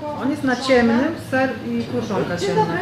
On jest na ciemnym, ser i kruszonka ciemna.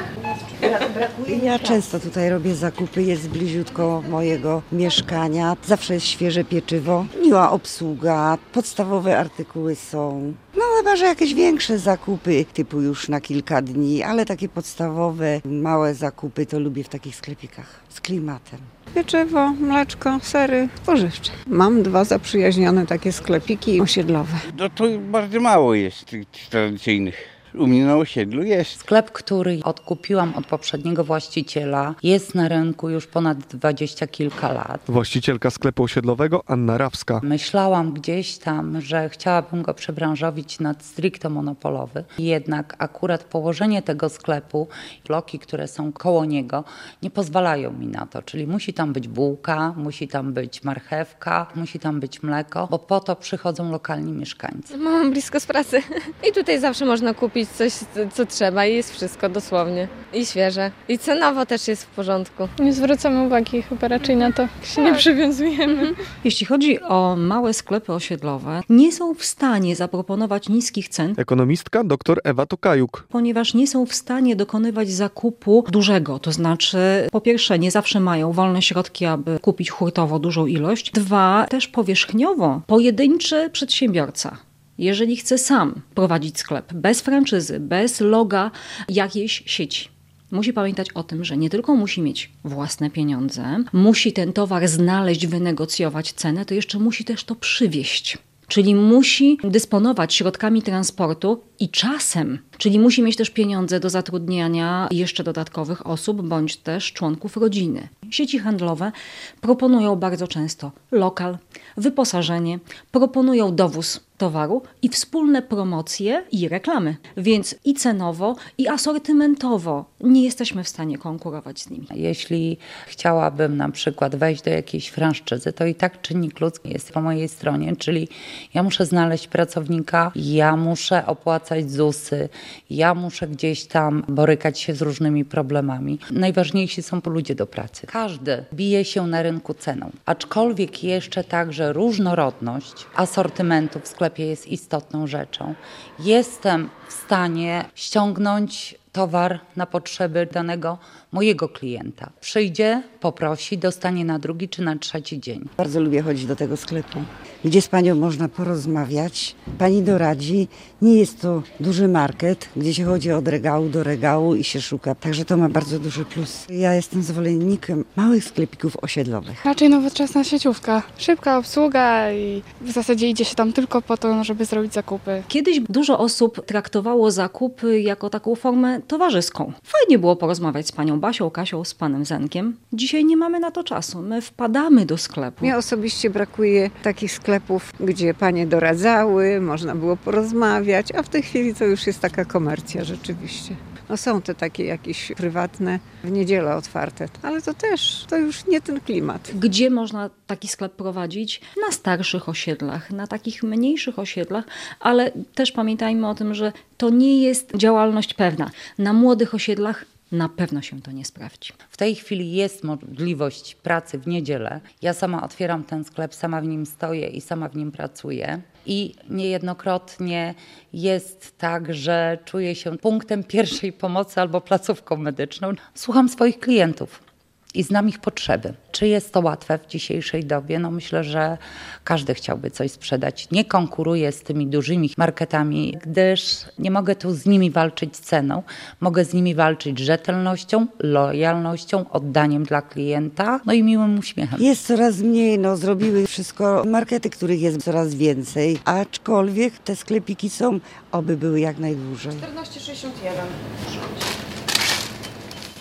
Ja często tutaj robię zakupy, jest bliziutko mojego mieszkania. Zawsze jest świeże pieczywo, miła obsługa, podstawowe artykuły są. No chyba, że jakieś większe zakupy, typu już na kilka dni, ale takie podstawowe, małe zakupy to lubię w takich sklepikach z klimatem. Pieczywo, mleczko, sery spożywcze. Mam 2 zaprzyjaźnione takie sklepiki osiedlowe. No to bardzo mało jest tych tradycyjnych. U mnie na osiedlu jest. Sklep, który odkupiłam od poprzedniego właściciela, jest na rynku już ponad 20 kilka lat. Właścicielka sklepu osiedlowego Anna Rawska. Myślałam gdzieś tam, że chciałabym go przebranżowić na stricte monopolowy. Jednak akurat położenie tego sklepu, bloki, które są koło niego, nie pozwalają mi na to. Czyli musi tam być bułka, musi tam być marchewka, musi tam być mleko, bo po to przychodzą lokalni mieszkańcy. Mam blisko z pracy i tutaj zawsze można kupić coś, co trzeba i jest wszystko dosłownie. I świeże. I cenowo też jest w porządku. Nie zwracamy uwagi chyba raczej na to, się nie przywiązujemy. Jeśli chodzi o małe sklepy osiedlowe, nie są w stanie zaproponować niskich cen, Ekonomistka dr Ewa Tokajuk. ponieważ nie są w stanie dokonywać zakupu dużego. To znaczy, po pierwsze, nie zawsze mają wolne środki, aby kupić hurtowo dużą ilość. 2, też powierzchniowo, pojedynczy przedsiębiorca, jeżeli chce sam prowadzić sklep, bez franczyzy, bez loga jakiejś sieci, musi pamiętać o tym, że nie tylko musi mieć własne pieniądze, musi ten towar znaleźć, wynegocjować cenę, to jeszcze musi też to przywieźć. Czyli musi dysponować środkami transportu i czasem, czyli musi mieć też pieniądze do zatrudniania jeszcze dodatkowych osób, bądź też członków rodziny. Sieci handlowe proponują bardzo często lokal, wyposażenie, proponują dowóz towaru i wspólne promocje i reklamy. Więc i cenowo, i asortymentowo nie jesteśmy w stanie konkurować z nimi. Jeśli chciałabym na przykład wejść do jakiejś franczyzy, to i tak czynnik ludzki jest po mojej stronie, czyli ja muszę znaleźć pracownika, ja muszę opłacać ZUS-y, ja muszę gdzieś tam borykać się z różnymi problemami. Najważniejsi są ludzie do pracy. Każdy bije się na rynku ceną, aczkolwiek jeszcze także różnorodność asortymentu w sklepie jest istotną rzeczą. Jestem w stanie ściągnąć towar na potrzeby danego mojego klienta. Przyjdzie, poprosi, dostanie na drugi czy na trzeci dzień. Bardzo lubię chodzić do tego sklepu, gdzie z panią można porozmawiać. Pani doradzi, nie jest to duży market, gdzie się chodzi od regału do regału i się szuka. Także to ma bardzo duży plus. Ja jestem zwolennikiem małych sklepików osiedlowych. Raczej nowoczesna sieciówka. Szybka obsługa i w zasadzie idzie się tam tylko po to, żeby zrobić zakupy. Kiedyś dużo osób traktowało zakupy jako taką formę towarzyską. Fajnie było porozmawiać z panią Basią, Kasią, z panem Zenkiem. Dzisiaj nie mamy na to czasu. My wpadamy do sklepu. Mnie osobiście brakuje takich sklepów, gdzie panie doradzały, można było porozmawiać, a w tej chwili to już jest taka komercja rzeczywiście. No są te takie jakieś prywatne, w niedzielę otwarte, ale to już nie ten klimat. Gdzie można taki sklep prowadzić? Na starszych osiedlach, na takich mniejszych osiedlach, ale też pamiętajmy o tym, że to nie jest działalność pewna. Na młodych osiedlach na pewno się to nie sprawdzi. W tej chwili jest możliwość pracy w niedzielę. Ja sama otwieram ten sklep, sama w nim stoję i sama w nim pracuję. I niejednokrotnie jest tak, że czuję się punktem pierwszej pomocy albo placówką medyczną. Słucham swoich klientów i znam ich potrzeby. Czy jest to łatwe w dzisiejszej dobie? No myślę, że każdy chciałby coś sprzedać. Nie konkuruję z tymi dużymi marketami, gdyż nie mogę tu z nimi walczyć ceną. Mogę z nimi walczyć rzetelnością, lojalnością, oddaniem dla klienta, no i miłym uśmiechem. Jest coraz mniej, zrobiły wszystko markety, których jest coraz więcej, aczkolwiek te sklepiki są, oby były jak najdłużej. 14,61.